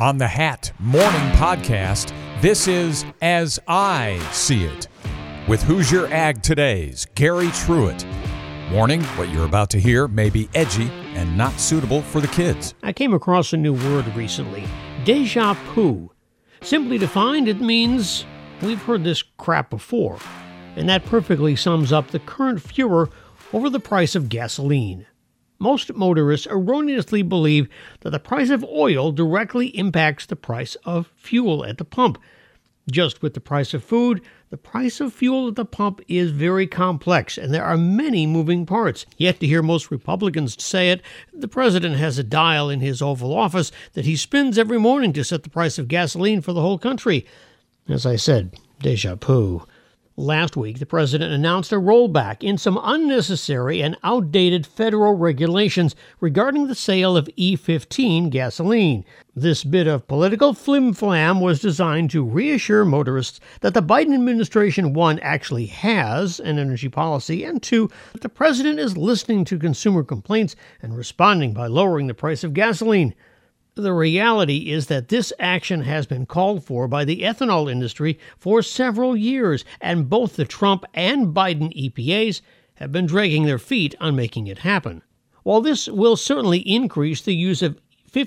On the Hat Morning Podcast, this is As I See It, with Who's Your Ag Today's Gary Truitt. Warning, what you're about to hear may be edgy and not suitable for the kids. I came across a new word recently, déjà vu. Simply defined, it means we've heard this crap before, and that perfectly sums up the current furor over the price of gasoline. Most motorists erroneously believe that the price of oil directly impacts the price of fuel at the pump. Just with the price of food, the price of fuel at the pump is very complex, and there are many moving parts. Yet to hear most Republicans say it, the president has a dial in his Oval Office that he spins every morning to set the price of gasoline for the whole country. As I said, déjà vu. Last week, the president announced a rollback in some unnecessary and outdated federal regulations regarding the sale of E15 gasoline. This bit of political flim-flam was designed to reassure motorists that the Biden administration, one, actually has an energy policy, and two, that the president is listening to consumer complaints and responding by lowering the price of gasoline. The reality is that this action has been called for by the ethanol industry for several years, and both the Trump and Biden EPAs have been dragging their feet on making it happen. While this will certainly increase the use of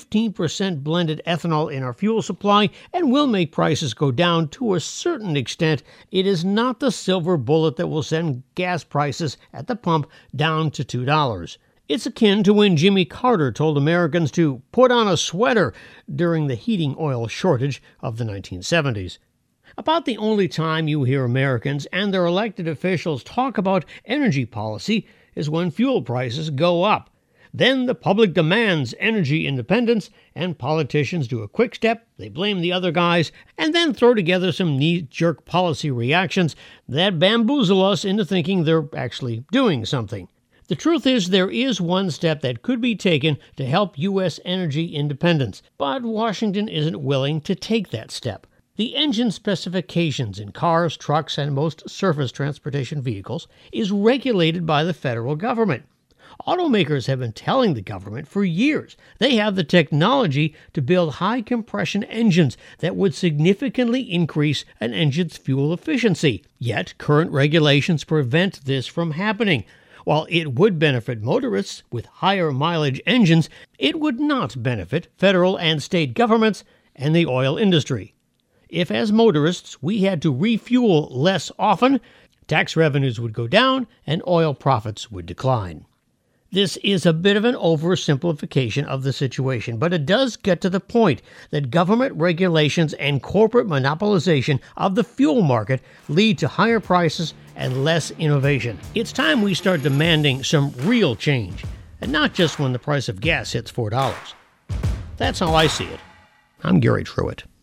15% blended ethanol in our fuel supply and will make prices go down to a certain extent, it is not the silver bullet that will send gas prices at the pump down to $2. It's akin to when Jimmy Carter told Americans to put on a sweater during the heating oil shortage of the 1970s. About the only time you hear Americans and their elected officials talk about energy policy is when fuel prices go up. Then the public demands energy independence, and politicians do a quick step, they blame the other guys, and then throw together some knee-jerk policy reactions that bamboozle us into thinking they're actually doing something. The truth is, there is one step that could be taken to help U.S. energy independence, but Washington isn't willing to take that step. The engine specifications in cars, trucks, and most surface transportation vehicles is regulated by the federal government. Automakers have been telling the government for years they have the technology to build high-compression engines that would significantly increase an engine's fuel efficiency. Yet, current regulations prevent this from happening. While it would benefit motorists with higher mileage engines, it would not benefit federal and state governments and the oil industry. If, as motorists, we had to refuel less often, tax revenues would go down and oil profits would decline. This is a bit of an oversimplification of the situation, but it does get to the point that government regulations and corporate monopolization of the fuel market lead to higher prices and less innovation. It's time we start demanding some real change, and not just when the price of gas hits $4. That's how I see it. I'm Gary Truitt.